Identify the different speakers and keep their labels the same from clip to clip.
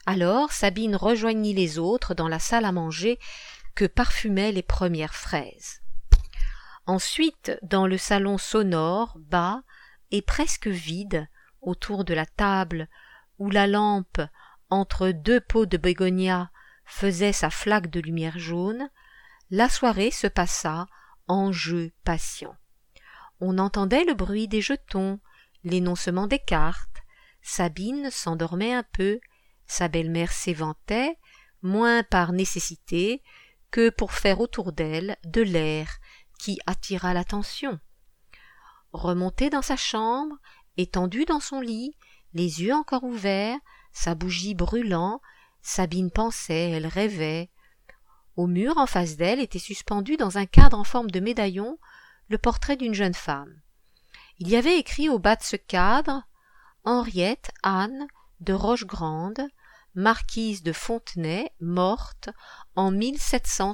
Speaker 1: Alors Sabine rejoignit les autres dans la salle à manger que parfumaient les premières fraises. Ensuite, dans le salon sonore, bas et presque vide, autour de la table, où la lampe, entre deux pots de bégonia, faisait sa flaque de lumière jaune, la soirée se passa en jeu patient. On entendait le bruit des jetons, l'énoncement des cartes. Sabine s'endormait un peu, sa belle-mère s'éventait, moins par nécessité que pour faire autour d'elle de l'air qui attira l'attention. Remontée dans sa chambre, étendue dans son lit, les yeux encore ouverts, sa bougie brûlant, Sabine pensait, elle rêvait. Au mur en face d'elle était suspendu dans un cadre en forme de médaillon le portrait d'une jeune femme. Il y avait écrit au bas de ce cadre « Henriette Anne de Rochegrande, marquise de Fontenay, morte en 1771. »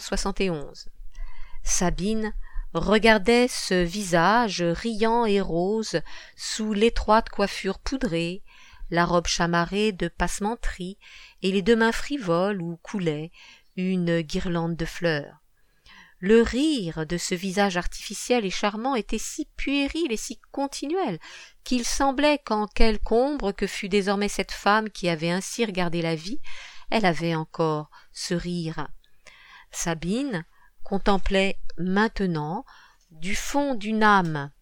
Speaker 1: Sabine regardait ce visage riant et rose sous l'étroite coiffure poudrée, la robe chamarrée de passementerie et les deux mains frivoles où coulait une guirlande de fleurs. Le rire de ce visage artificiel et charmant était si puéril et si continuel qu'il semblait qu'en quelque ombre que fût désormais cette femme qui avait ainsi regardé la vie, elle avait encore ce rire. Sabine contemplait maintenant, du fond d'une âme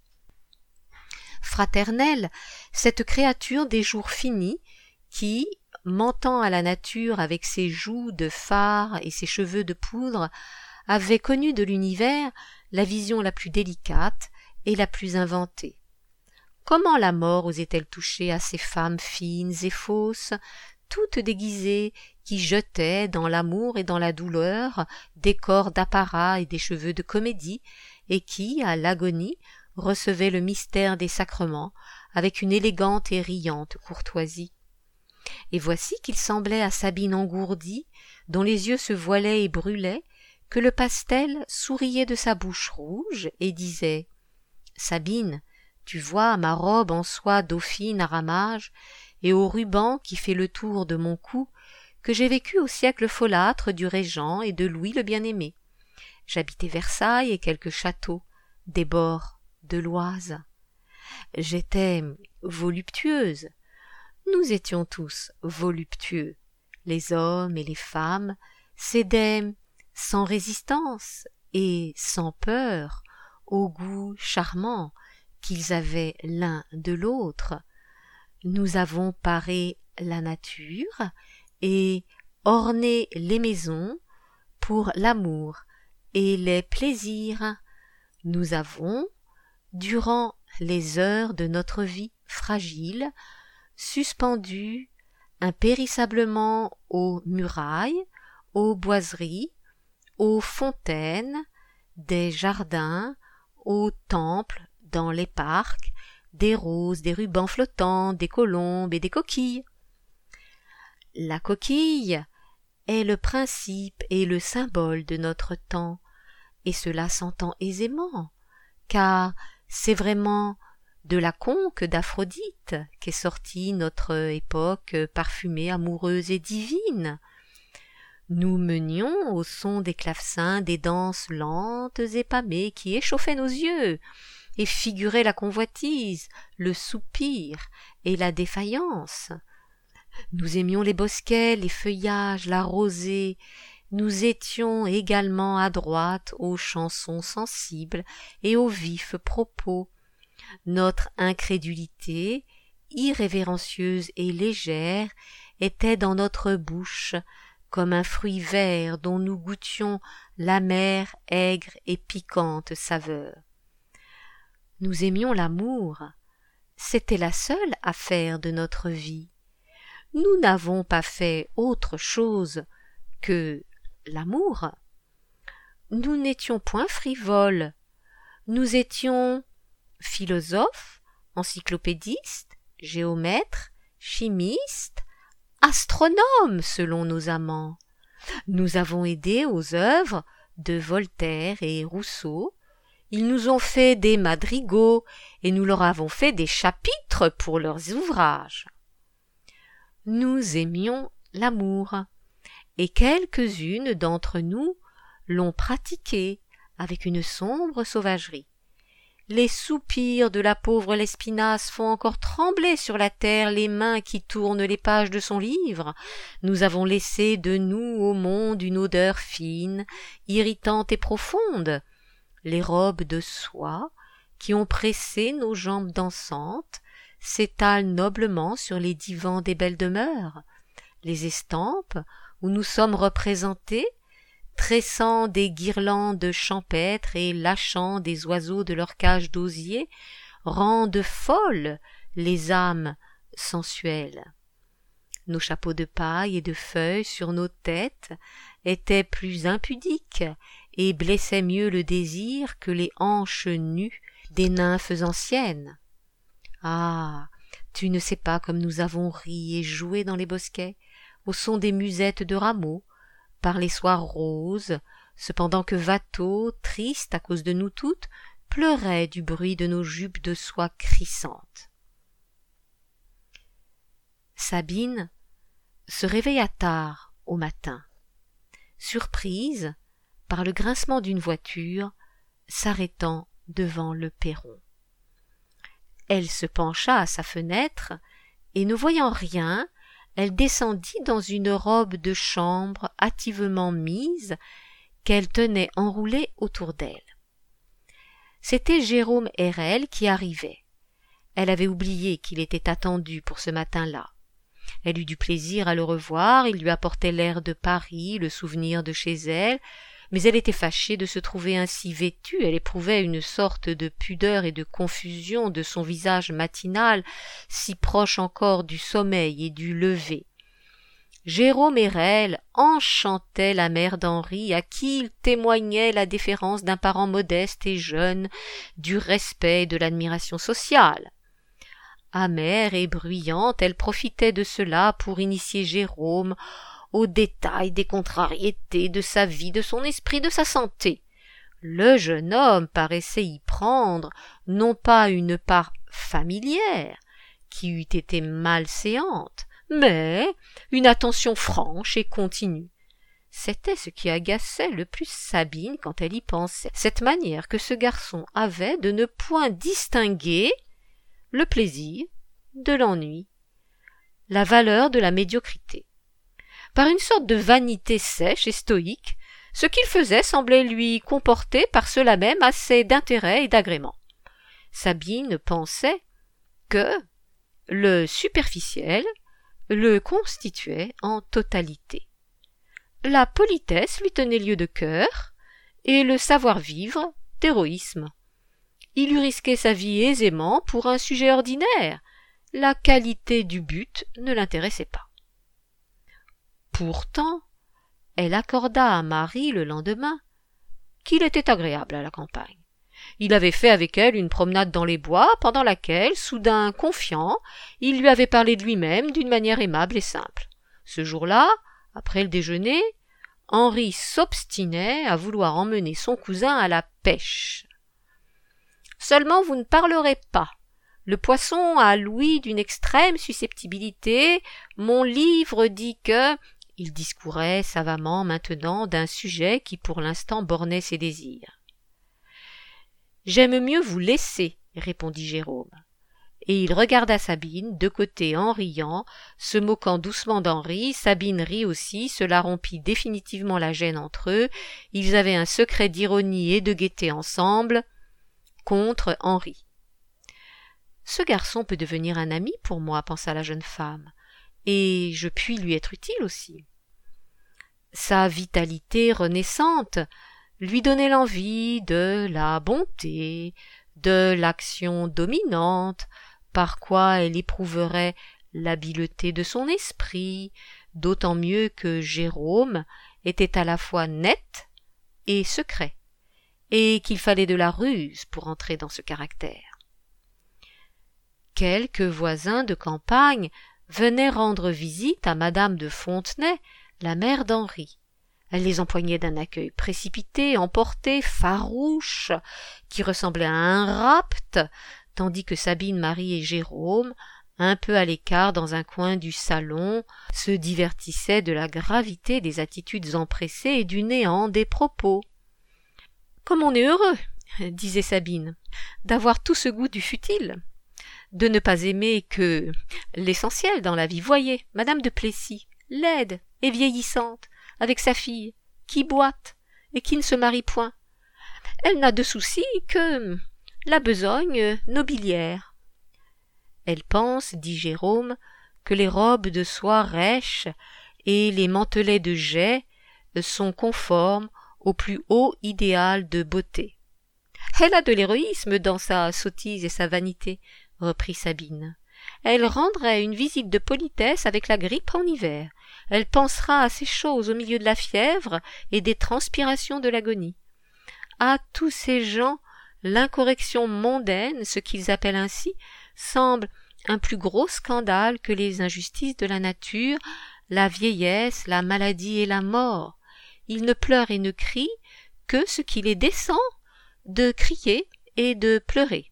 Speaker 1: fraternelle, cette créature des jours finis qui, mentant à la nature avec ses joues de fard et ses cheveux de poudre, avait connu de l'univers la vision la plus délicate et la plus inventée. Comment la mort osait-elle toucher à ces femmes fines et fausses, toutes déguisées, qui jetaient dans l'amour et dans la douleur des corps d'apparat et des cheveux de comédie, et qui, à l'agonie, recevaient le mystère des sacrements avec une élégante et riante courtoisie. Et voici qu'il semblait à Sabine engourdie, dont les yeux se voilaient et brûlaient, que le pastel souriait de sa bouche rouge et disait « Sabine, tu vois ma robe en soie dauphine à ramages et au ruban qui fait le tour de mon cou, que j'ai vécu au siècle folâtre du Régent et de Louis le Bien-Aimé. J'habitais Versailles et quelques châteaux, des bords de l'Oise. J'étais voluptueuse. Nous étions tous voluptueux. Les hommes et les femmes cédaient sans résistance et sans peur au goût charmant qu'ils avaient l'un de l'autre. Nous avons paré la nature et orné les maisons pour l'amour et les plaisirs. Nous avons, durant les heures de notre vie fragile, suspendu impérissablement aux murailles, aux boiseries, aux fontaines, des jardins, aux temples, dans les parcs, des roses, des rubans flottants, des colombes et des coquilles. La coquille est le principe et le symbole de notre temps, et cela s'entend aisément, car c'est vraiment de la conque d'Aphrodite qu'est sortie notre époque parfumée, amoureuse et divine. Nous menions au son des clavecins des danses lentes et pâmées qui échauffaient nos yeux et figuraient la convoitise, le soupir et la défaillance. Nous aimions les bosquets, les feuillages, la rosée. Nous étions également adroites aux chansons sensibles et aux vifs propos. Notre incrédulité, irrévérencieuse et légère, était dans notre bouche comme un fruit vert dont nous goûtions l'amère, aigre et piquante saveur. Nous aimions l'amour, c'était la seule affaire de notre vie. Nous n'avons pas fait autre chose que l'amour. Nous n'étions point frivoles, nous étions philosophes, encyclopédistes, géomètres, chimistes, astronomes selon nos amants. Nous avons aidé aux œuvres de Voltaire et Rousseau. Ils nous ont fait des madrigaux et nous leur avons fait des chapitres pour leurs ouvrages. Nous aimions l'amour, et quelques-unes d'entre nous l'ont pratiqué avec une sombre sauvagerie. Les soupirs de la pauvre Lespinasse font encore trembler sur la terre les mains qui tournent les pages de son livre. Nous avons laissé de nous au monde une odeur fine, irritante et profonde. Les robes de soie qui ont pressé nos jambes dansantes s'étalent noblement sur les divans des belles demeures. Les estampes où nous sommes représentés, tressant des guirlandes champêtres et lâchant des oiseaux de leur cage d'osier, rendent folles les âmes sensuelles. Nos chapeaux de paille et de feuilles sur nos têtes étaient plus impudiques et blessaient mieux le désir que les hanches nues des nymphes anciennes. Ah, tu ne sais pas comme nous avons ri et joué dans les bosquets, au son des musettes de rameaux, par les soirs roses, cependant que Watteau, triste à cause de nous toutes, pleurait du bruit de nos jupes de soie crissantes. Sabine se réveilla tard au matin, surprise par le grincement d'une voiture s'arrêtant devant le perron. Elle se pencha à sa fenêtre et, ne voyant rien, elle descendit dans une robe de chambre hâtivement mise qu'elle tenait enroulée autour d'elle. C'était Jérôme Hérel qui arrivait. Elle avait oublié qu'il était attendu pour ce matin-là. Elle eut du plaisir à le revoir, il lui apportait l'air de Paris, le souvenir de chez elle, mais elle était fâchée de se trouver ainsi vêtue, elle éprouvait une sorte de pudeur et de confusion de son visage matinal, si proche encore du sommeil et du lever. Jérôme Hérel enchantait la mère d'Henri, à qui il témoignait la déférence d'un parent modeste et jeune, du respect et de l'admiration sociale. Amère et bruyante, elle profitait de cela pour initier Jérôme aux détails des contrariétés de sa vie, de son esprit, de sa santé. Le jeune homme paraissait y prendre non pas une part familière, qui eût été malséante, mais une attention franche et continue. C'était ce qui agaçait le plus Sabine quand elle y pensait, cette manière que ce garçon avait de ne point distinguer le plaisir de l'ennui, la valeur de la médiocrité. Par une sorte de vanité sèche et stoïque, ce qu'il faisait semblait lui comporter par cela même assez d'intérêt et d'agrément. Sabine pensait que le superficiel le constituait en totalité. La politesse lui tenait lieu de cœur et le savoir-vivre d'héroïsme. Il eût risqué sa vie aisément pour un sujet ordinaire. La qualité du but ne l'intéressait pas. Pourtant, elle accorda à Marie le lendemain qu'il était agréable à la campagne. Il avait fait avec elle une promenade dans les bois, pendant laquelle, soudain confiant, il lui avait parlé de lui-même d'une manière aimable et simple. Ce jour-là, après le déjeuner, Henri s'obstinait à vouloir emmener son cousin à la pêche. « Seulement vous ne parlerez pas. Le poisson a l'ouïe d'une extrême susceptibilité. Mon livre dit que... » Il discourait savamment maintenant d'un sujet qui pour l'instant bornait ses désirs. « J'aime mieux vous laisser, répondit Jérôme. Et il regarda Sabine de côté en riant, se moquant doucement d'Henri. Sabine rit aussi, cela rompit définitivement la gêne entre eux. Ils avaient un secret d'ironie et de gaieté ensemble contre Henri. Ce garçon peut devenir un ami pour moi, pensa la jeune femme, et je puis lui être utile aussi. Sa vitalité renaissante lui donnait l'envie de la bonté, de l'action dominante, par quoi elle éprouverait l'habileté de son esprit, d'autant mieux que Jérôme était à la fois net et secret, et qu'il fallait de la ruse pour entrer dans ce caractère. Quelques voisins de campagne venaient rendre visite à madame de Fontenay, la mère d'Henri. Elle les empoignait d'un accueil précipité, emporté, farouche, qui ressemblait à un rapt, tandis que Sabine, Marie et Jérôme, un peu à l'écart dans un coin du salon, se divertissait de la gravité des attitudes empressées et du néant des propos. « Comme on est heureux, disait Sabine, d'avoir tout ce goût du futile, de ne pas aimer que l'essentiel dans la vie. Voyez, madame de Plessis, laide et vieillissante, avec sa fille, qui boite et qui ne se marie point. Elle n'a de souci que la besogne nobiliaire. Elle pense, dit Jérôme, que les robes de soie rêches et les mantelets de jais sont conformes au plus haut idéal de beauté. Elle a de l'héroïsme dans sa sottise et sa vanité, reprit Sabine. Elle rendrait une visite de politesse avec la grippe en hiver. Elle pensera à ces choses au milieu de la fièvre et des transpirations de l'agonie. À tous ces gens, l'incorrection mondaine, ce qu'ils appellent ainsi, semble un plus gros scandale que les injustices de la nature, la vieillesse, la maladie et la mort. Ils ne pleurent et ne crient que ce qu'il est décent de crier et de pleurer.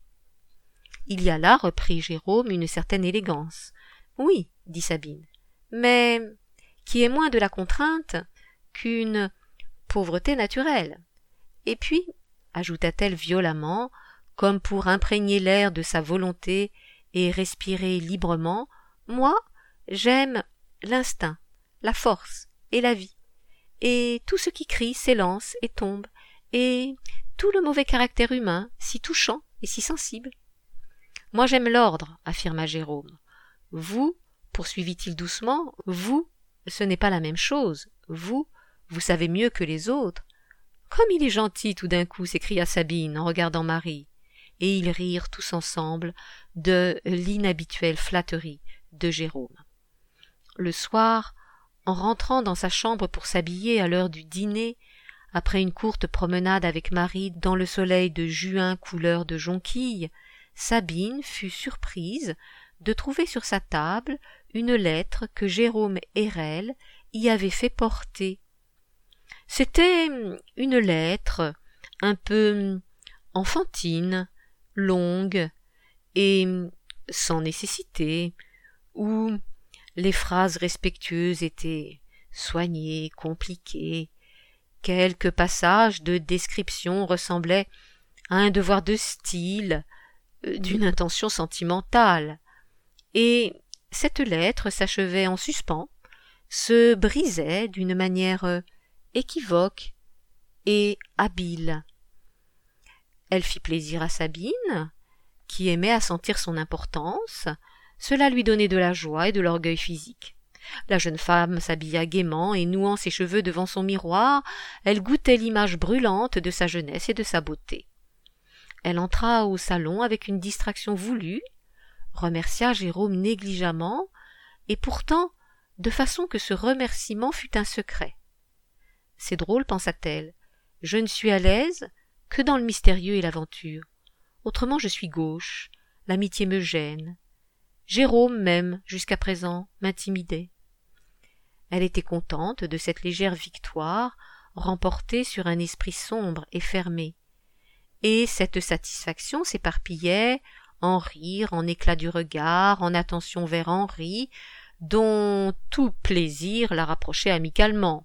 Speaker 1: Il y a là, reprit Jérôme, une certaine élégance. Oui, dit Sabine, mais qui est moins de la contrainte qu'une pauvreté naturelle. Et puis, ajouta-t-elle violemment, comme pour imprégner l'air de sa volonté et respirer librement, moi, j'aime l'instinct, la force et la vie, et tout ce qui crie s'élance et tombe, et tout le mauvais caractère humain, si touchant et si sensible. Moi j'aime l'ordre, affirma Jérôme. Vous, poursuivit-il doucement, vous, ce n'est pas la même chose. Vous savez mieux que les autres. Comme il est gentil tout d'un coup, s'écria Sabine en regardant Marie, et ils rirent tous ensemble de l'inhabituelle flatterie de Jérôme. Le soir, en rentrant dans sa chambre pour s'habiller à l'heure du dîner, après une courte promenade avec Marie dans le soleil de juin couleur de jonquille, Sabine fut surprise de trouver sur sa table une lettre que Jérôme Hérel y avait fait porter. C'était une lettre un peu enfantine, longue et sans nécessité, où les phrases respectueuses étaient soignées, compliquées. Quelques passages de description ressemblaient à un devoir de style, d'une intention sentimentale, et cette lettre s'achevait en suspens, se brisait d'une manière équivoque et habile. Elle fit plaisir à Sabine, qui aimait à sentir son importance. Cela lui donnait de la joie et de l'orgueil physique. La jeune femme s'habilla gaiement et nouant ses cheveux devant son miroir, elle goûtait l'image brûlante de sa jeunesse et de sa beauté. Elle entra au salon avec une distraction voulue, remercia Jérôme négligemment, et pourtant de façon que ce remerciement fût un secret. C'est drôle, pensa-t-elle, je ne suis à l'aise que dans le mystérieux et l'aventure. Autrement je suis gauche, l'amitié me gêne. Jérôme même, jusqu'à présent, m'intimidait. Elle était contente de cette légère victoire remportée sur un esprit sombre et fermé. Et cette satisfaction s'éparpillait en rires, en éclats du regard, en attention vers Henri, dont tout plaisir la rapprochait amicalement.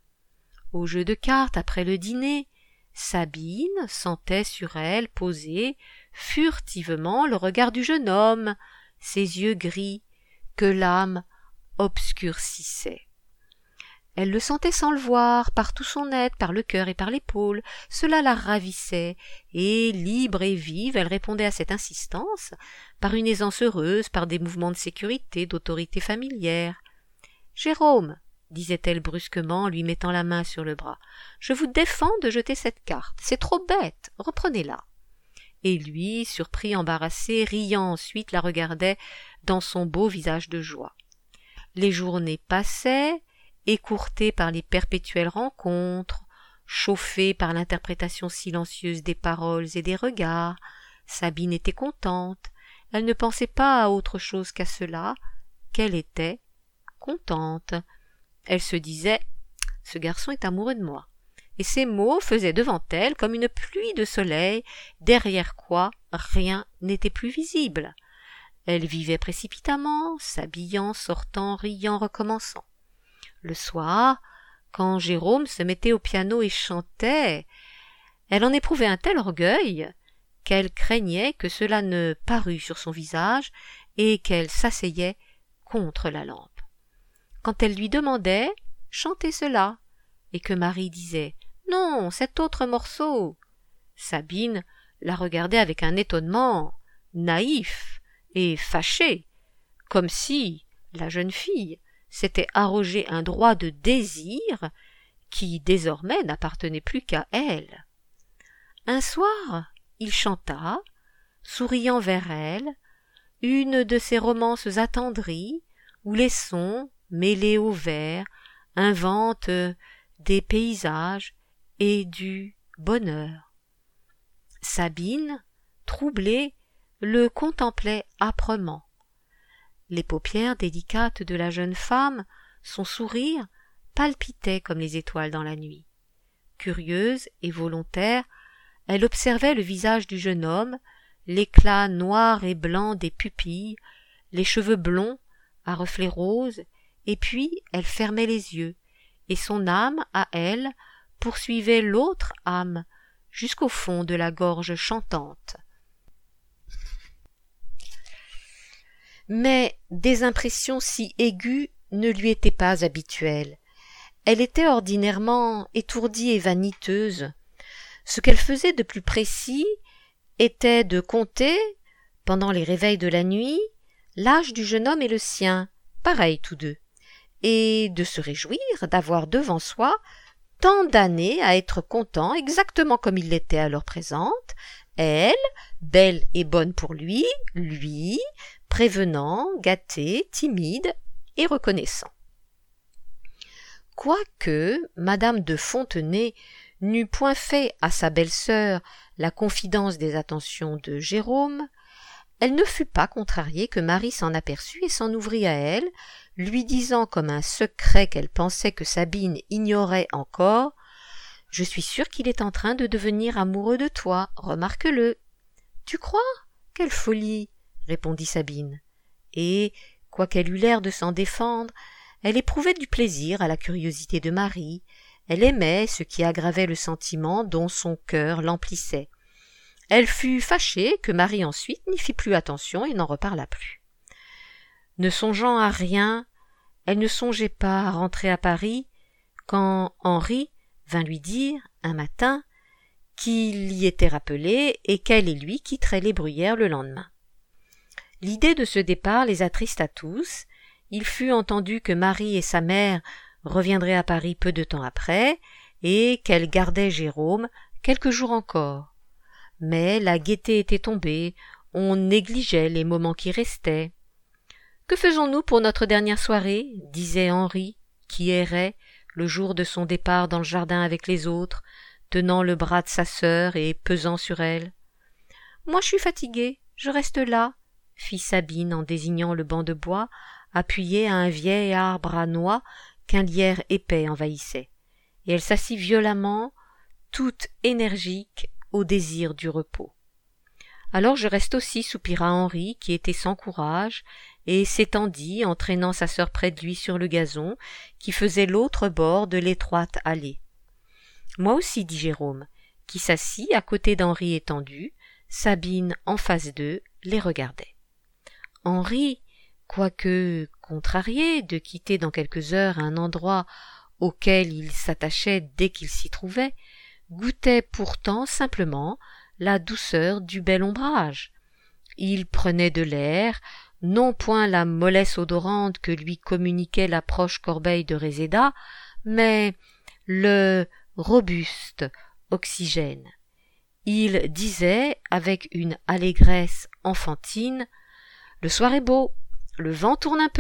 Speaker 1: Au jeu de cartes après le dîner, Sabine sentait sur elle poser furtivement le regard du jeune homme, ses yeux gris, que l'âme obscurcissait. Elle le sentait sans le voir, par tout son être, par le cœur et par l'épaule. Cela la ravissait, et libre et vive, elle répondait à cette insistance, par une aisance heureuse, par des mouvements de sécurité, d'autorité familière. « Jérôme, disait-elle brusquement, en lui mettant la main sur le bras, je vous défends de jeter cette carte. C'est trop bête, reprenez-la. » Et lui, surpris, embarrassé, riant ensuite, la regardait dans son beau visage de joie. Les journées passaient, écourtées par les perpétuelles rencontres, chauffées par l'interprétation silencieuse des paroles et des regards. Sabine était contente, elle ne pensait pas à autre chose qu'à cela, qu'elle était contente. Elle se disait « Ce garçon est amoureux de moi ». Et ces mots faisaient devant elle comme une pluie de soleil, derrière quoi rien n'était plus visible. Elle vivait précipitamment, s'habillant, sortant, riant, recommençant. Le soir, quand Jérôme se mettait au piano et chantait, elle en éprouvait un tel orgueil qu'elle craignait que cela ne parût sur son visage et qu'elle s'asseyait contre la lampe. Quand elle lui demandait « Chantez cela » et que Marie disait « Non, cet autre morceau », Sabine la regardait avec un étonnement naïf et fâché, comme si la jeune fille s'était arrogé un droit de désir qui désormais n'appartenait plus qu'à elle. Un soir, il chanta, souriant vers elle, une de ces romances attendries où les sons, mêlés aux vers, inventent des paysages et du bonheur. Sabine, troublée, le contemplait âprement. Les paupières délicates de la jeune femme, son sourire, palpitaient comme les étoiles dans la nuit. Curieuse et volontaire, elle observait le visage du jeune homme, l'éclat noir et blanc des pupilles, les cheveux blonds à reflets roses, et puis elle fermait les yeux, et son âme, à elle, poursuivait l'autre âme jusqu'au fond de la gorge chantante. Mais des impressions si aiguës ne lui étaient pas habituelles. Elle était ordinairement étourdie et vaniteuse. Ce qu'elle faisait de plus précis était de compter, pendant les réveils de la nuit, l'âge du jeune homme et le sien, pareils tous deux, et de se réjouir d'avoir devant soi tant d'années à être content exactement comme il l'était à l'heure présente, elle, belle et bonne pour lui, prévenant, gâté, timide et reconnaissant. Quoique madame de Fontenay n'eût point fait à sa belle-sœur la confidence des attentions de Jérôme, elle ne fut pas contrariée que Marie s'en aperçût et s'en ouvrit à elle, lui disant comme un secret qu'elle pensait que Sabine ignorait encore « Je suis sûre qu'il est en train de devenir amoureux de toi, remarque-le. »« Tu crois ? Quelle folie !» répondit Sabine. Et, quoiqu'elle eût l'air de s'en défendre, elle éprouvait du plaisir à la curiosité de Marie, elle aimait ce qui aggravait le sentiment dont son cœur l'emplissait. Elle fut fâchée que Marie ensuite n'y fit plus attention et n'en reparla plus. Ne songeant à rien, elle ne songeait pas à rentrer à Paris, quand Henri vint lui dire, un matin, qu'il y était rappelé et qu'elle et lui quitteraient les Bruyères le lendemain. L'idée de ce départ les attrista tous. Il fut entendu que Marie et sa mère reviendraient à Paris peu de temps après, et qu'elle gardait Jérôme quelques jours encore. Mais la gaieté était tombée, on négligeait les moments qui restaient. « Que faisons-nous pour notre dernière soirée » disait Henri, qui errait, le jour de son départ dans le jardin avec les autres, tenant le bras de sa sœur et pesant sur elle. « Moi je suis fatiguée, je reste là, » fit Sabine en désignant le banc de bois, appuyé à un vieil arbre à noix qu'un lierre épais envahissait, et elle s'assit violemment, toute énergique, au désir du repos. « Alors je reste aussi, » soupira Henri, qui était sans courage, et s'étendit, entraînant sa sœur près de lui sur le gazon, qui faisait l'autre bord de l'étroite allée. « Moi aussi, » dit Jérôme, qui s'assit à côté d'Henri étendu, Sabine en face d'eux les regardait. Henri, quoique contrarié de quitter dans quelques heures un endroit auquel il s'attachait dès qu'il s'y trouvait, goûtait pourtant simplement la douceur du bel ombrage. Il prenait de l'air, non point la mollesse odorante que lui communiquait la proche corbeille de Réséda, mais le robuste oxygène. Il disait avec une allégresse enfantine « Le soir est beau, le vent tourne un peu ».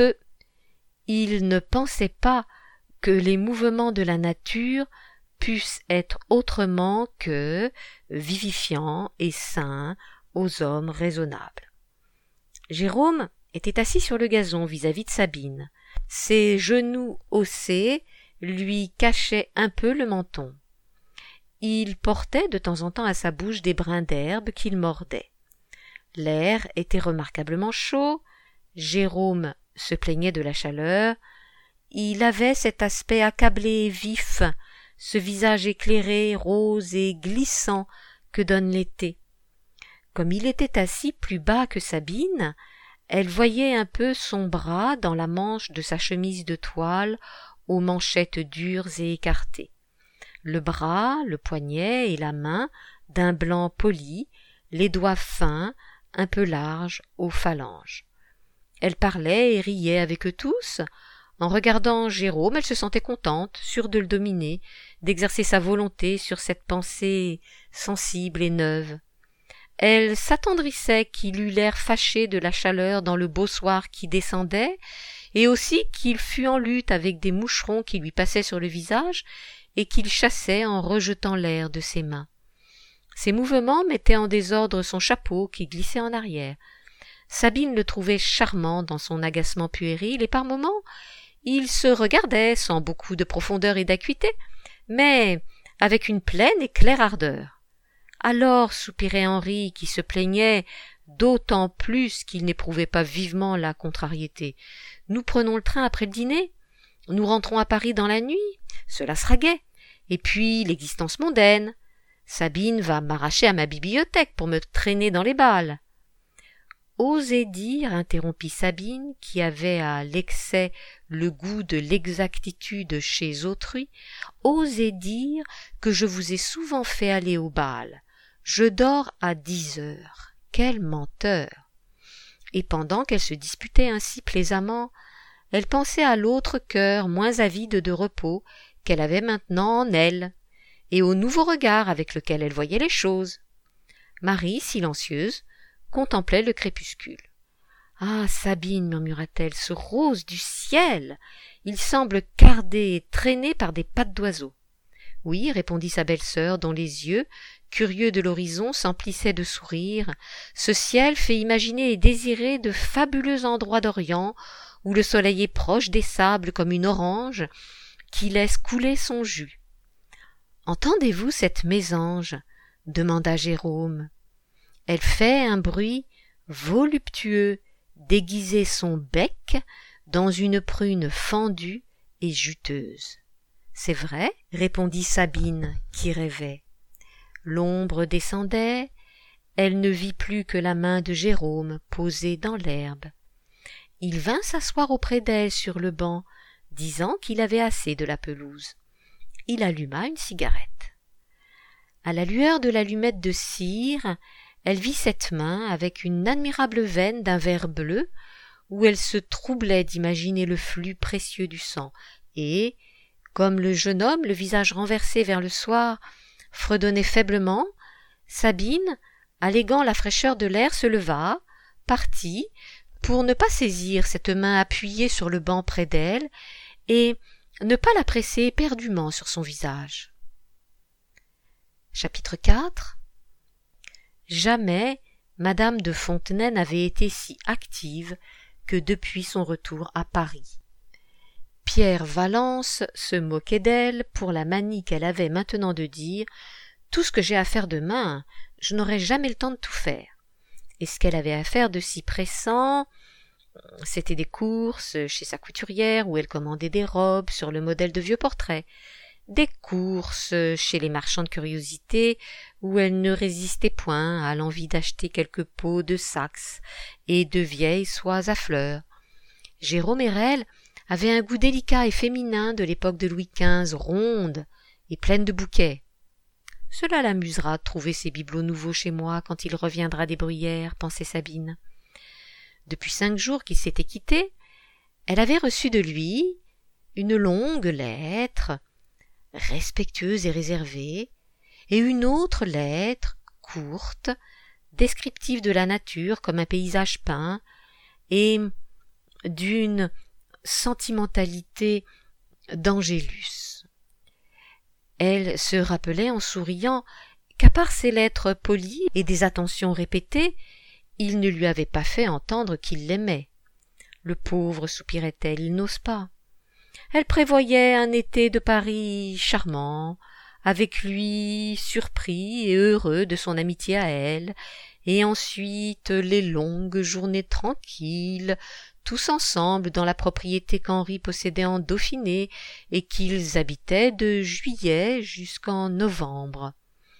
Speaker 1: Il ne pensait pas que les mouvements de la nature puissent être autrement que vivifiants et sains aux hommes raisonnables. Jérôme était assis sur le gazon vis-à-vis de Sabine. Ses genoux haussés lui cachaient un peu le menton. Il portait de temps en temps à sa bouche des brins d'herbe qu'il mordait. L'air était remarquablement chaud, Jérôme se plaignait de la chaleur, il avait cet aspect accablé et vif, ce visage éclairé, rose et glissant que donne l'été. Comme il était assis plus bas que Sabine, elle voyait un peu son bras dans la manche de sa chemise de toile aux manchettes dures et écartées. Le bras, le poignet et la main d'un blanc poli, les doigts fins, un peu larges aux phalanges. Elle parlait et riait avec eux tous. En regardant Jérôme, elle se sentait contente, sûre de le dominer, d'exercer sa volonté sur cette pensée sensible et neuve. Elle s'attendrissait qu'il eût l'air fâché de la chaleur dans le beau soir qui descendait, et aussi qu'il fût en lutte avec des moucherons qui lui passaient sur le visage et qu'il chassait en rejetant l'air de ses mains. Ses mouvements mettaient en désordre son chapeau qui glissait en arrière. Sabine le trouvait charmant dans son agacement puéril, et par moments il se regardait sans beaucoup de profondeur et d'acuité, mais avec une pleine et claire ardeur. Alors soupirait Henri, qui se plaignait d'autant plus qu'il n'éprouvait pas vivement la contrariété. « Nous prenons le train après le dîner, nous rentrons à Paris dans la nuit, cela sera gai, et puis l'existence mondaine. Sabine va m'arracher à ma bibliothèque pour me traîner dans les balles. » Osez dire, interrompit Sabine, qui avait à l'excès le goût de l'exactitude chez autrui, osez dire que je vous ai souvent fait aller au bal. Je dors à 10 heures. Quel menteur! Et pendant qu'elle se disputait ainsi plaisamment, elle pensait à l'autre cœur moins avide de repos qu'elle avait maintenant en elle, et au nouveau regard avec lequel elle voyait les choses. Marie, silencieuse, contemplait le crépuscule. « Ah, Sabine, murmura-t-elle, ce rose du ciel! Il semble cardé et traîné par des pattes d'oiseau. » « Oui, répondit sa belle-sœur, dont les yeux, curieux de l'horizon, s'emplissaient de sourires. Ce ciel fait imaginer et désirer de fabuleux endroits d'Orient, où le soleil est proche des sables comme une orange qui laisse couler son jus. « Entendez-vous cette mésange? Demanda Jérôme. Elle fait un bruit voluptueux, déguiser son bec dans une prune fendue et juteuse. C'est vrai, répondit Sabine, qui rêvait. L'ombre descendait, elle ne vit plus que la main de Jérôme posée dans l'herbe. Il vint s'asseoir auprès d'elle sur le banc, disant qu'il avait assez de la pelouse. Il alluma une cigarette. À la lueur de l'allumette de cire, elle vit cette main avec une admirable veine d'un vert bleu, où elle se troublait d'imaginer le flux précieux du sang, et, comme le jeune homme, le visage renversé vers le soir, fredonnait faiblement, Sabine, alléguant la fraîcheur de l'air, se leva, partit, pour ne pas saisir cette main appuyée sur le banc près d'elle, et ne pas la presser éperdument sur son visage. Chapitre 4. Jamais madame de Fontenay n'avait été si active que depuis son retour à Paris. Pierre Valence se moquait d'elle pour la manie qu'elle avait maintenant de dire « Tout ce que j'ai à faire demain, je n'aurai jamais le temps de tout faire. » Et ce qu'elle avait à faire de si pressant, c'était des courses chez sa couturière où elle commandait des robes sur le modèle de vieux portraits, des courses chez les marchands de curiosités où elle ne résistait point à l'envie d'acheter quelques pots de Saxe et de vieilles soies à fleurs. Jérôme Hérel avait un goût délicat et féminin de l'époque de Louis XV, ronde et pleine de bouquets. Cela l'amusera de trouver ses bibelots nouveaux chez moi quand il reviendra des Bruyères, pensait Sabine. Depuis 5 jours qu'ils s'étaient quittés, elle avait reçu de lui une longue lettre, respectueuse et réservée, et une autre lettre, courte, descriptive de la nature comme un paysage peint, et d'une sentimentalité d'Angélus. Elle se rappelait en souriant qu'à part ses lettres polies et des attentions répétées, il ne lui avait pas fait entendre qu'il l'aimait. Le pauvre, soupirait-elle, il n'ose pas. Elle prévoyait un été de Paris charmant, avec lui surpris et heureux de son amitié à elle, et ensuite les longues journées tranquilles, tous ensemble dans la propriété qu'Henri possédait en Dauphiné et qu'ils habitaient de juillet jusqu'en novembre.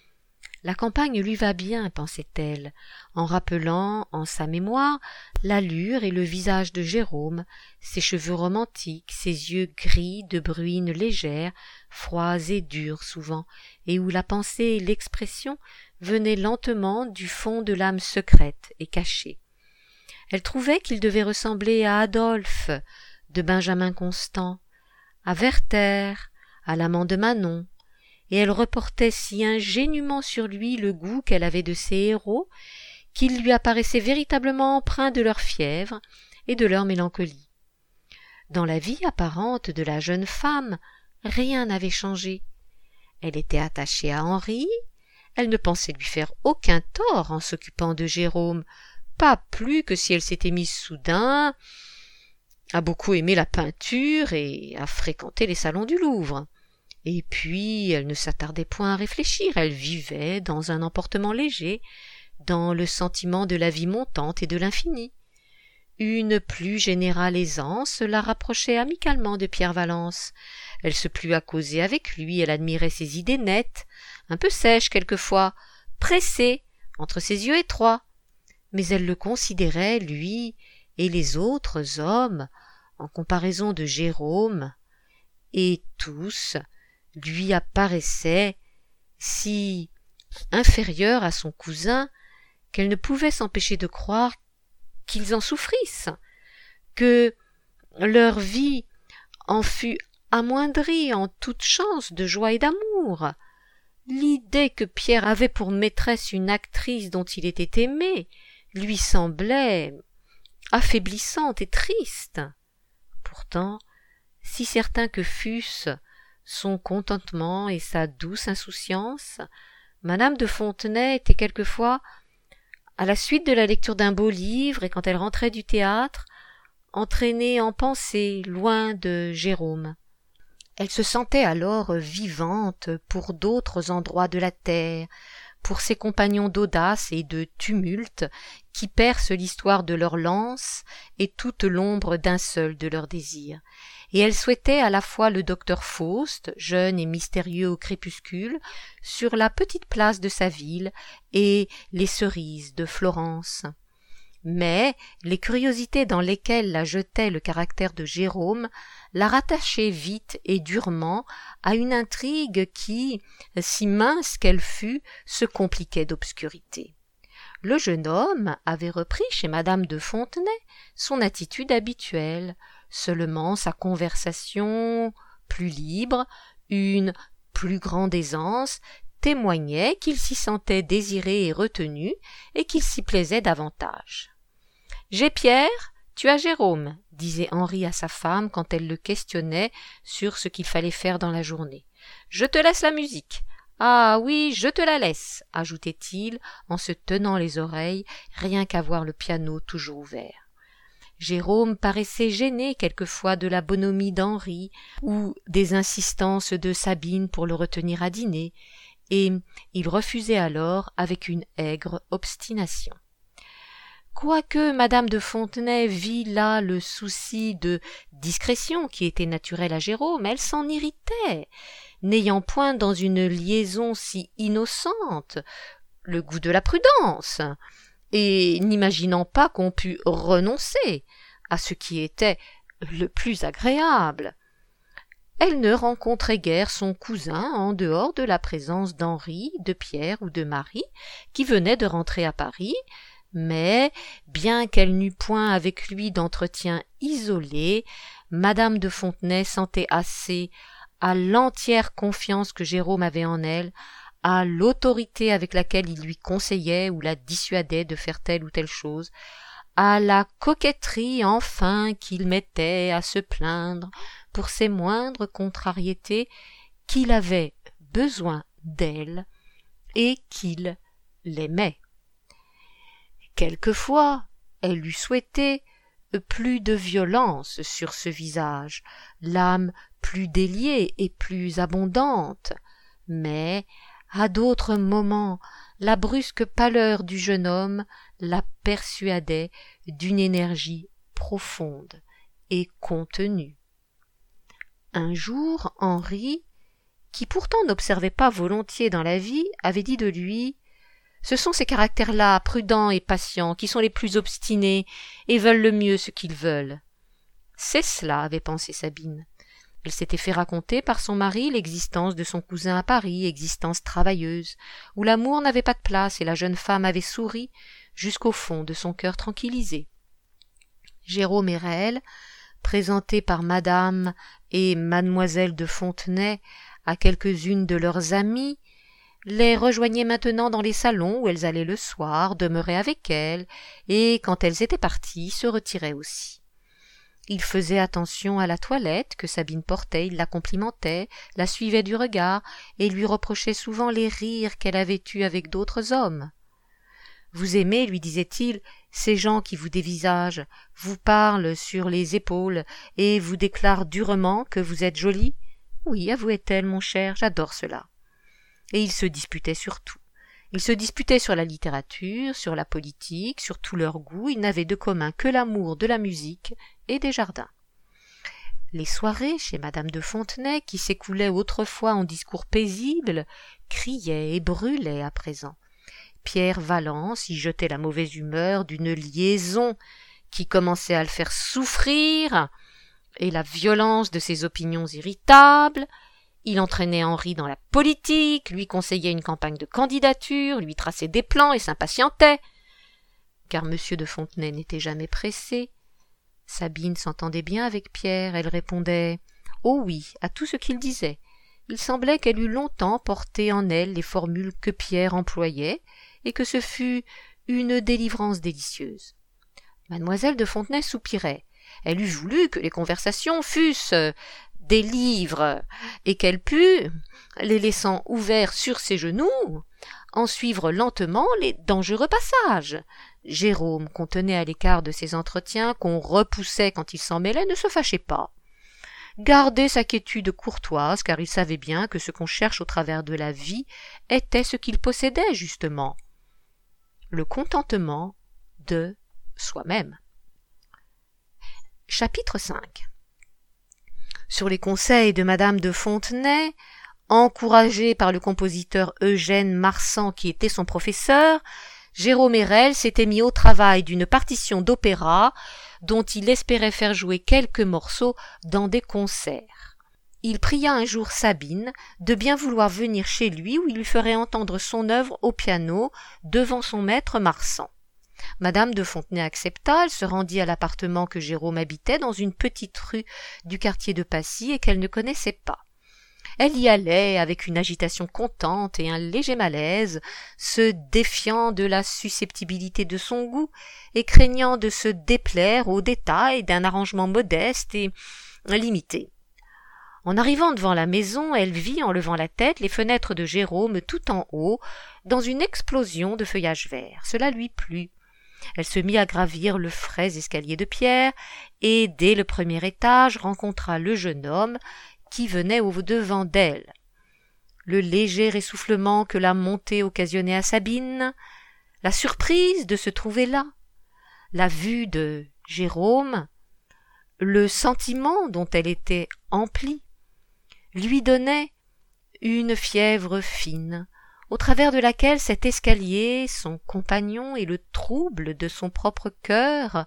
Speaker 1: La campagne lui va bien, pensait-elle, en rappelant en sa mémoire l'allure et le visage de Jérôme, ses cheveux romantiques, ses yeux gris de bruine légère, froids et durs souvent, et où la pensée et l'expression venaient lentement du fond de l'âme secrète et cachée. Elle trouvait qu'il devait ressembler à Adolphe de Benjamin Constant, à Werther, à l'amant de Manon, et elle reportait si ingénument sur lui le goût qu'elle avait de ces héros qu'il lui apparaissait véritablement empreint de leur fièvre et de leur mélancolie. Dans la vie apparente de la jeune femme, rien n'avait changé. Elle était attachée à Henri, elle ne pensait lui faire aucun tort en s'occupant de Jérôme, pas plus que si elle s'était mise soudain à beaucoup aimer la peinture et à fréquenter les salons du Louvre. Et puis elle ne s'attardait point à réfléchir, elle vivait dans un emportement léger, dans le sentiment de la vie montante et de l'infini. Une plus générale aisance la rapprochait amicalement de Pierre Valence. Elle se plut à causer avec lui, elle admirait ses idées nettes, un peu sèches quelquefois, pressées entre ses yeux étroits. Mais elle le considérait, lui et les autres hommes, en comparaison de Jérôme, et tous lui apparaissaient si inférieurs à son cousin qu'elle ne pouvait s'empêcher de croire qu'ils en souffrissent, que leur vie en fût amoindrie en toute chance de joie et d'amour. L'idée que Pierre avait pour maîtresse une actrice dont il était aimé lui semblait affaiblissante et triste. Pourtant, si certains que fussent son contentement et sa douce insouciance, madame de Fontenay était quelquefois, à la suite de la lecture d'un beau livre et quand elle rentrait du théâtre, entraînée en pensée loin de Jérôme. Elle se sentait alors vivante pour d'autres endroits de la terre, pour ces compagnons d'audace et de tumulte qui percent l'histoire de leurs lances et toute l'ombre d'un seul de leurs désirs. Et elle souhaitait à la fois le docteur Faust, jeune et mystérieux au crépuscule, sur la petite place de sa ville, et les cerises de Florence. Mais les curiosités dans lesquelles la jetait le caractère de Jérôme la rattachaient vite et durement à une intrigue qui, si mince qu'elle fût, se compliquait d'obscurité. Le jeune homme avait repris chez madame de Fontenay son attitude habituelle, seulement sa conversation plus libre, une plus grande aisance, témoignait qu'il s'y sentait désiré et retenu et qu'il s'y plaisait davantage. « J'ai Pierre, tu as Jérôme » disait Henri à sa femme quand elle le questionnait sur ce qu'il fallait faire dans la journée. « Je te laisse la musique. »« Ah oui, je te la laisse » ajoutait-il en se tenant les oreilles, rien qu'à voir le piano toujours ouvert. Jérôme paraissait gêné quelquefois de la bonhomie d'Henri ou des insistances de Sabine pour le retenir à dîner, et il refusait alors avec une aigre obstination. Quoique madame de Fontenay vît là le souci de discrétion qui était naturel à Jérôme, elle s'en irritait, n'ayant point dans une liaison si innocente le goût de la prudence, et n'imaginant pas qu'on pût renoncer à ce qui était le plus agréable. Elle ne rencontrait guère son cousin en dehors de la présence d'Henri, de Pierre ou de Marie, qui venaient de rentrer à Paris, mais, bien qu'elle n'eût point avec lui d'entretien isolé, madame de Fontenay sentait assez à l'entière confiance que Jérôme avait en elle, à l'autorité avec laquelle il lui conseillait ou la dissuadait de faire telle ou telle chose, à la coquetterie enfin qu'il mettait à se plaindre pour ses moindres contrariétés, qu'il avait besoin d'elle et qu'il l'aimait. Quelquefois, elle eût souhaité plus de violence sur ce visage, l'âme plus déliée et plus abondante, mais à d'autres moments La brusque pâleur du jeune homme la persuadait d'une énergie profonde et contenue. Un jour, Henri, qui pourtant n'observait pas volontiers dans la vie, avait dit de lui « Ce sont ces caractères-là, prudents et patients, qui sont les plus obstinés et veulent le mieux ce qu'ils veulent. » C'est cela, avait pensé Sabine. Elle s'était fait raconter par son mari l'existence de son cousin à Paris, existence travailleuse, où l'amour n'avait pas de place et la jeune femme avait souri jusqu'au fond de son cœur tranquillisé. Jérôme et Réel, présentés par madame et mademoiselle de Fontenay à quelques-unes de leurs amies, les rejoignaient maintenant dans les salons où elles allaient le soir, demeuraient avec elles, et, quand elles étaient parties, se retiraient aussi. Il faisait attention à la toilette que Sabine portait, il la complimentait, la suivait du regard et lui reprochait souvent les rires qu'elle avait eus avec d'autres hommes. « Vous aimez, lui disait-il, ces gens qui vous dévisagent, vous parlent sur les épaules et vous déclarent durement que vous êtes jolie ? Oui, avouait-elle, mon cher, j'adore cela. » Et ils se disputaient sur tout. Ils se disputaient sur la littérature, sur la politique, sur tous leurs goûts. Ils n'avaient de commun que l'amour de la musique et des jardins. Les soirées chez madame de Fontenay, qui s'écoulaient autrefois en discours paisibles, criaient et brûlaient à présent. Pierre Valence y jetait la mauvaise humeur d'une liaison qui commençait à le faire souffrir, et la violence de ses opinions irritables. Il entraînait Henri dans la politique, lui conseillait une campagne de candidature, lui traçait des plans et s'impatientait. Car M. de Fontenay n'était jamais pressé. Sabine s'entendait bien avec Pierre, elle répondait « Oh oui » à tout ce qu'il disait. Il semblait qu'elle eût longtemps porté en elle les formules que Pierre employait, et que ce fût une délivrance délicieuse. Mademoiselle de Fontenay soupirait. Elle eût voulu que les conversations fussent des livres, et qu'elle pût, les laissant ouverts sur ses genoux, en suivre lentement les dangereux passages. Jérôme, qu'on tenait à l'écart de ces entretiens, qu'on repoussait quand il s'en mêlait, ne se fâchait pas. Gardait sa quiétude courtoise, car il savait bien que ce qu'on cherche au travers de la vie était ce qu'il possédait, justement. Le contentement de soi-même. Chapitre 5. Sur les conseils de madame de Fontenay, encouragé par le compositeur Eugène Marsan qui était son professeur, Jérôme Hérel s'était mis au travail d'une partition d'opéra dont il espérait faire jouer quelques morceaux dans des concerts. Il pria un jour Sabine de bien vouloir venir chez lui où il lui ferait entendre son œuvre au piano devant son maître Marsan. Madame de Fontenay accepta, elle se rendit à l'appartement que Jérôme habitait dans une petite rue du quartier de Passy et qu'elle ne connaissait pas. Elle y allait avec une agitation contente et un léger malaise, se défiant de la susceptibilité de son goût et craignant de se déplaire aux détails d'un arrangement modeste et limité. En arrivant devant la maison, elle vit, en levant la tête, les fenêtres de Jérôme tout en haut, dans une explosion de feuillage vert. Cela lui plut. Elle se mit à gravir le frais escalier de pierre, et dès le premier étage rencontra le jeune homme qui venait au-devant d'elle. Le léger essoufflement que la montée occasionnait à Sabine, la surprise de se trouver là, la vue de Jérôme, le sentiment dont elle était emplie, lui donnaient une fièvre fine, au travers de laquelle cet escalier, son compagnon et le trouble de son propre cœur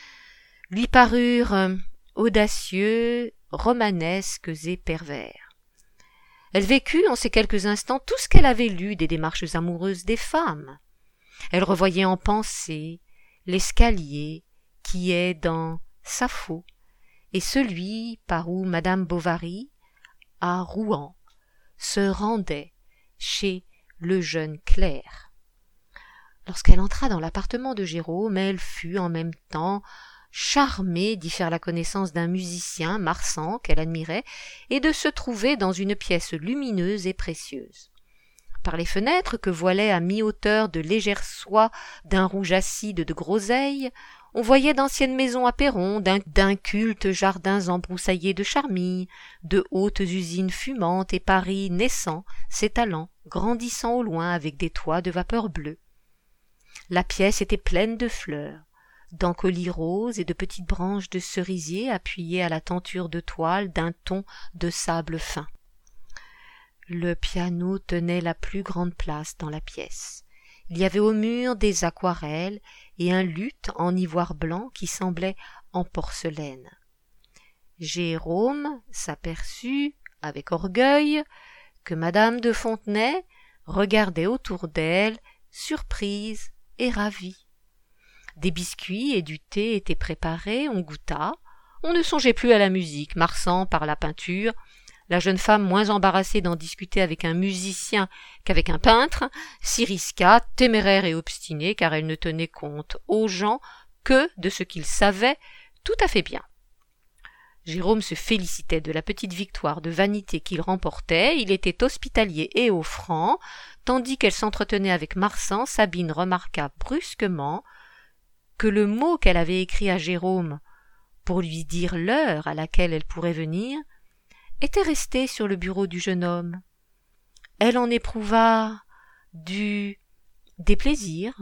Speaker 1: lui parurent audacieux, romanesques et pervers. Elle vécut en ces quelques instants tout ce qu'elle avait lu des démarches amoureuses des femmes. Elle revoyait en pensée l'escalier qui est dans Sappho et celui par où madame Bovary, à Rouen, se rendait chez le jeune clerc. Lorsqu'elle entra dans l'appartement de Jérôme, elle fut en même temps charmée d'y faire la connaissance d'un musicien, Marsan, qu'elle admirait, et de se trouver dans une pièce lumineuse et précieuse. Par les fenêtres que voilait à mi-hauteur de légères soies d'un rouge acide de groseille, on voyait d'anciennes maisons à perron, d'incultes jardins embroussaillés de charmilles, de hautes usines fumantes et Paris naissant, s'étalant grandissant au loin avec des toits de vapeur bleue. La pièce était pleine de fleurs, d'encolis roses et de petites branches de cerisier appuyées à la tenture de toile d'un ton de sable fin. Le piano tenait la plus grande place dans la pièce. Il y avait au mur des aquarelles et un luth en ivoire blanc qui semblait en porcelaine. Jérôme s'aperçut, avec orgueil, que madame de Fontenay regardait autour d'elle, surprise et ravie. Des biscuits et du thé étaient préparés, on goûta, on ne songeait plus à la musique, Marsan par la peinture, la jeune femme, moins embarrassée d'en discuter avec un musicien qu'avec un peintre, s'y risqua, téméraire et obstinée, car elle ne tenait compte aux gens que de ce qu'ils savaient tout à fait bien. Jérôme se félicitait de la petite victoire de vanité qu'il remportait, il était hospitalier et offrant, tandis qu'elle s'entretenait avec Marsan, Sabine remarqua brusquement que le mot qu'elle avait écrit à Jérôme pour lui dire l'heure à laquelle elle pourrait venir était resté sur le bureau du jeune homme. Elle en éprouva du déplaisir,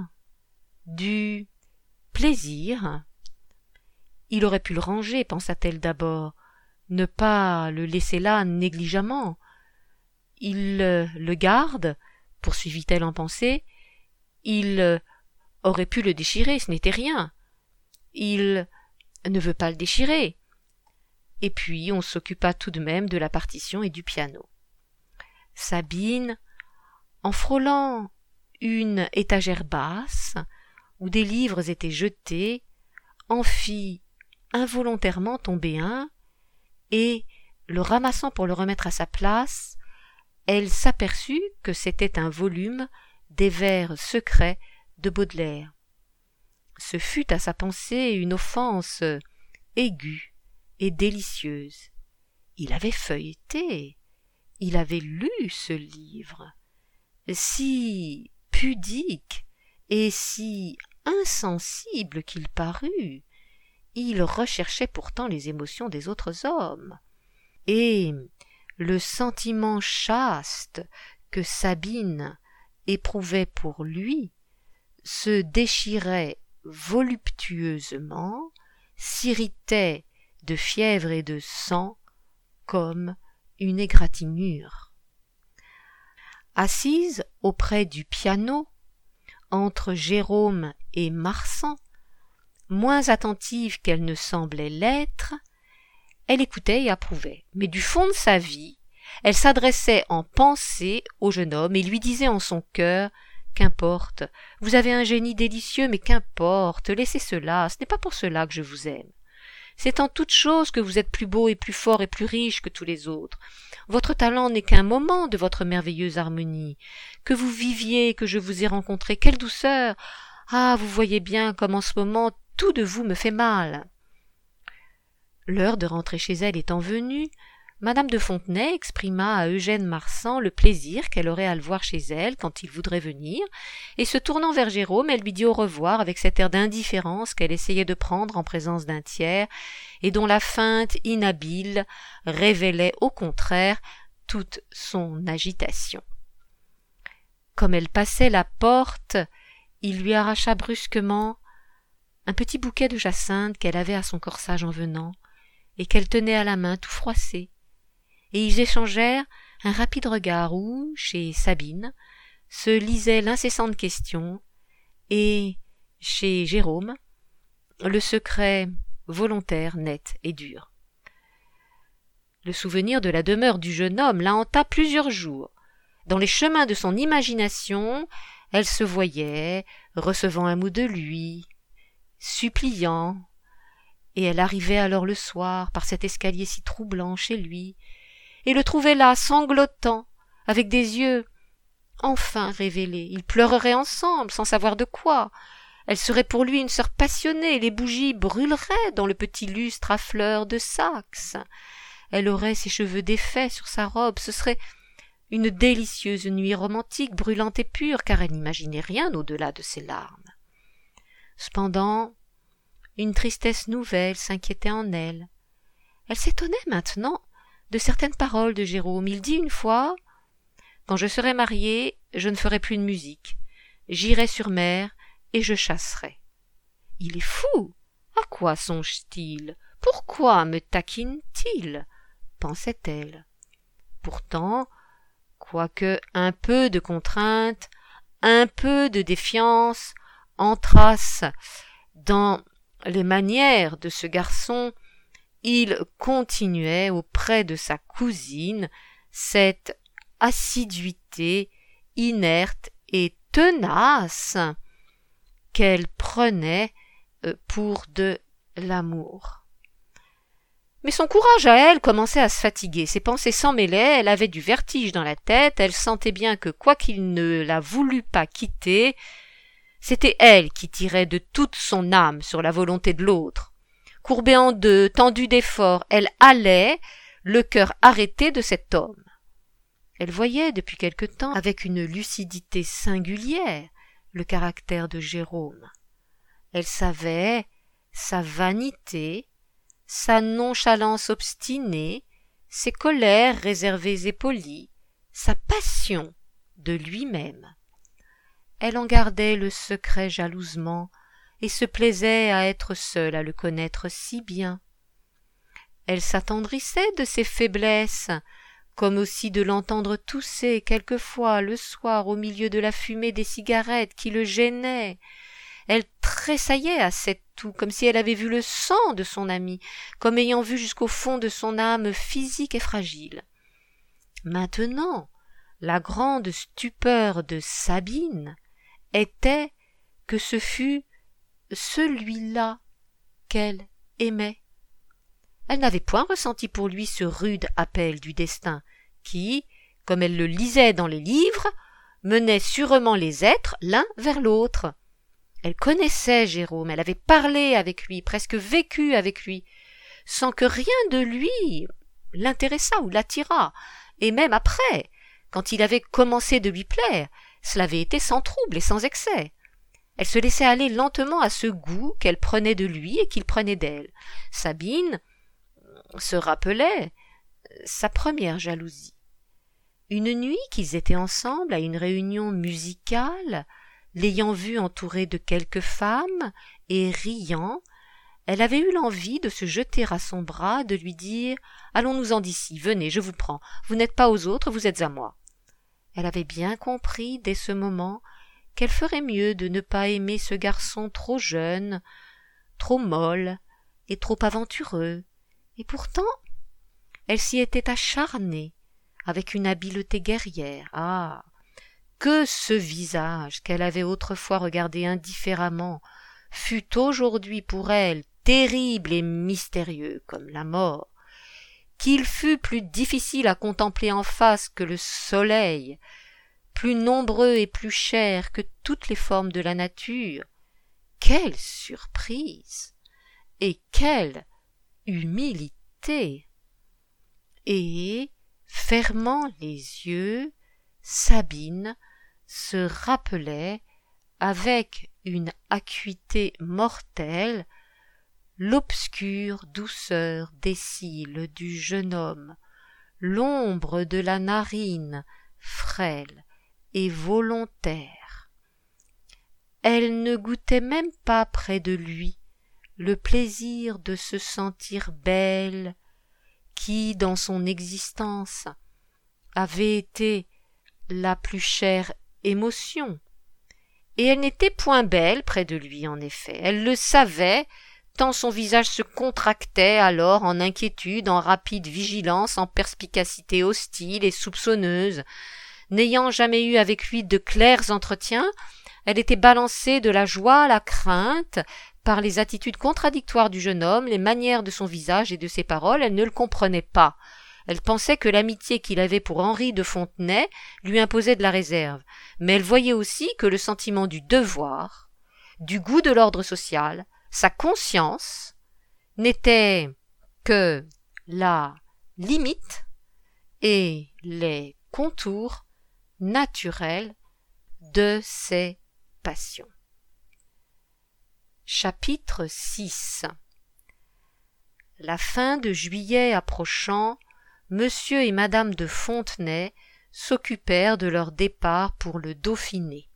Speaker 1: du plaisir. Il aurait pu le ranger, pensa-t-elle d'abord, ne pas le laisser là négligemment. Il le garde, poursuivit-elle en pensée, il aurait pu le déchirer, ce n'était rien. Il ne veut pas le déchirer. Et puis on s'occupa tout de même de la partition et du piano. Sabine, en frôlant une étagère basse, où des livres étaient jetés, en fit involontairement tomber un, et, le ramassant pour le remettre à sa place, elle s'aperçut que c'était un volume des vers secrets de Baudelaire. Ce fut à sa pensée une offense aiguë et délicieuse. Il avait feuilleté, il avait lu ce livre, si pudique et si insensible qu'il parut, il recherchait pourtant les émotions des autres hommes, et le sentiment chaste que Sabine éprouvait pour lui se déchirait voluptueusement, s'irritait de fièvre et de sang comme une égratignure. Assise auprès du piano, entre Jérôme et Marsan, moins attentive qu'elle ne semblait l'être, elle écoutait et approuvait, mais du fond de sa vie, elle s'adressait en pensée au jeune homme et lui disait en son cœur « Qu'importe, vous avez un génie délicieux, mais qu'importe, laissez cela, ce n'est pas pour cela que je vous aime. C'est en toute chose que vous êtes plus beau et plus fort et plus riche que tous les autres. Votre talent n'est qu'un moment de votre merveilleuse harmonie. Que vous viviez, que je vous ai rencontré, quelle douceur! Ah, vous voyez bien comme en ce moment tout de vous me fait mal. » L'heure de rentrer chez elle étant venue, madame de Fontenay exprima à Eugène Marsan le plaisir qu'elle aurait à le voir chez elle quand il voudrait venir, et se tournant vers Jérôme, elle lui dit au revoir avec cet air d'indifférence qu'elle essayait de prendre en présence d'un tiers, et dont la feinte inhabile révélait au contraire toute son agitation. Comme elle passait la porte, il lui arracha brusquement un petit bouquet de jacinthe qu'elle avait à son corsage en venant, et qu'elle tenait à la main tout froissé, et ils échangèrent un rapide regard où, chez Sabine, se lisait l'incessante question, et, chez Jérôme, le secret volontaire, net et dur. Le souvenir de la demeure du jeune homme la hanta plusieurs jours. Dans les chemins de son imagination, elle se voyait, recevant un mot de lui, suppliant, et elle arrivait alors le soir par cet escalier si troublant chez lui, et le trouvait là, sanglotant, avec des yeux enfin révélés. Ils pleureraient ensemble, sans savoir de quoi. Elle serait pour lui une sœur passionnée, les bougies brûleraient dans le petit lustre à fleurs de Saxe. Elle aurait ses cheveux défaits sur sa robe, ce serait une délicieuse nuit romantique, brûlante et pure, car elle n'imaginait rien au-delà de ses larmes. Cependant, une tristesse nouvelle s'inquiétait en elle. Elle s'étonnait maintenant de certaines paroles de Jérôme. Il dit une fois, Quand je serai marié, je ne ferai plus de musique. J'irai sur mer et je chasserai. » « Il est fou. À quoi songe-t-il? Pourquoi me taquine-t-il » pensait-elle. Pourtant, quoique un peu de contrainte, un peu de défiance entrassent dans les manières de ce garçon, il continuait auprès de sa cousine cette assiduité inerte et tenace qu'elle prenait pour de l'amour. Mais son courage à elle commençait à se fatiguer, ses pensées s'en mêlaient, elle avait du vertige dans la tête, elle sentait bien que quoiqu'il ne la voulût pas quitter, c'était elle qui tirait de toute son âme sur la volonté de l'autre. Courbée en deux, tendue d'efforts, elle allait, le cœur arrêté de cet homme. Elle voyait depuis quelque temps, avec une lucidité singulière, le caractère de Jérôme. Elle savait sa vanité, sa nonchalance obstinée, ses colères réservées et polies, sa passion de lui-même. Elle en gardait le secret jalousement et se plaisait à être seule à le connaître si bien. Elle s'attendrissait de ses faiblesses, comme aussi de l'entendre tousser quelquefois le soir au milieu de la fumée des cigarettes qui le gênait. Elle tressaillait à cette toux, comme si elle avait vu le sang de son ami, comme ayant vu jusqu'au fond de son âme physique et fragile. Maintenant, la grande stupeur de Sabine était que ce fût celui-là qu'elle aimait. Elle n'avait point ressenti pour lui ce rude appel du destin qui, comme elle le lisait dans les livres, menait sûrement les êtres l'un vers l'autre. Elle connaissait Jérôme, elle avait parlé avec lui, presque vécu avec lui, sans que rien de lui l'intéressât ou l'attirât, et même après, quand il avait commencé de lui plaire, cela avait été sans trouble et sans excès. Elle se laissait aller lentement à ce goût qu'elle prenait de lui et qu'il prenait d'elle. Sabine se rappelait sa première jalousie. Une nuit qu'ils étaient ensemble à une réunion musicale, l'ayant vu entouré de quelques femmes et riant, elle avait eu l'envie de se jeter à son bras, de lui dire « Allons-nous-en d'ici, venez, je vous prends, vous n'êtes pas aux autres, vous êtes à moi. » Elle avait bien compris dès ce moment qu'elle ferait mieux de ne pas aimer ce garçon trop jeune, trop molle et trop aventureux, et pourtant elle s'y était acharnée avec une habileté guerrière. Ah, que ce visage qu'elle avait autrefois regardé indifféremment fut aujourd'hui pour elle terrible et mystérieux comme la mort, qu'il fût plus difficile à contempler en face que le soleil, plus nombreux et plus cher que toutes les formes de la nature. Quelle surprise et quelle humilité! Et, fermant les yeux, Sabine se rappelait avec une acuité mortelle l'obscure douceur des cils du jeune homme, l'ombre de la narine frêle et volontaire. Elle ne goûtait même pas près de lui le plaisir de se sentir belle, qui, dans son existence, avait été la plus chère émotion. Et elle n'était point belle près de lui, en effet. Elle le savait, tant son visage se contractait alors en inquiétude, en rapide vigilance, en perspicacité hostile et soupçonneuse. N'ayant jamais eu avec lui de clairs entretiens, elle était balancée de la joie à la crainte par les attitudes contradictoires du jeune homme, les manières de son visage et de ses paroles. Elle ne le comprenait pas. Elle pensait que l'amitié qu'il avait pour Henri de Fontenay lui imposait de la réserve, mais elle voyait aussi que le sentiment du devoir, du goût de l'ordre social, sa conscience, n'étaient que la limite et les contours naturels de ses passions. Chapitre 6. La fin de juillet approchant, Monsieur et Madame de Fontenay s'occupèrent de leur départ pour le Dauphiné.